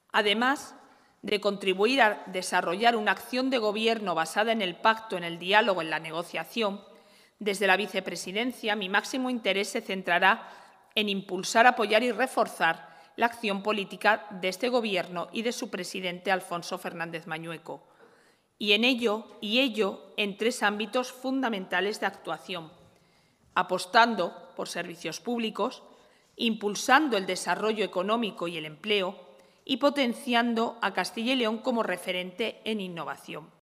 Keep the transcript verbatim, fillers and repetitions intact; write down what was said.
Además de contribuir a desarrollar una acción de Gobierno basada en el pacto, en el diálogo, en la negociación, desde la vicepresidencia mi máximo interés se centrará en impulsar, apoyar y reforzar la acción política de este Gobierno y de su presidente, Alfonso Fernández Mañueco, y en ello, y ello en tres ámbitos fundamentales de actuación: apostando por servicios públicos, impulsando el desarrollo económico y el empleo y potenciando a Castilla y León como referente en innovación.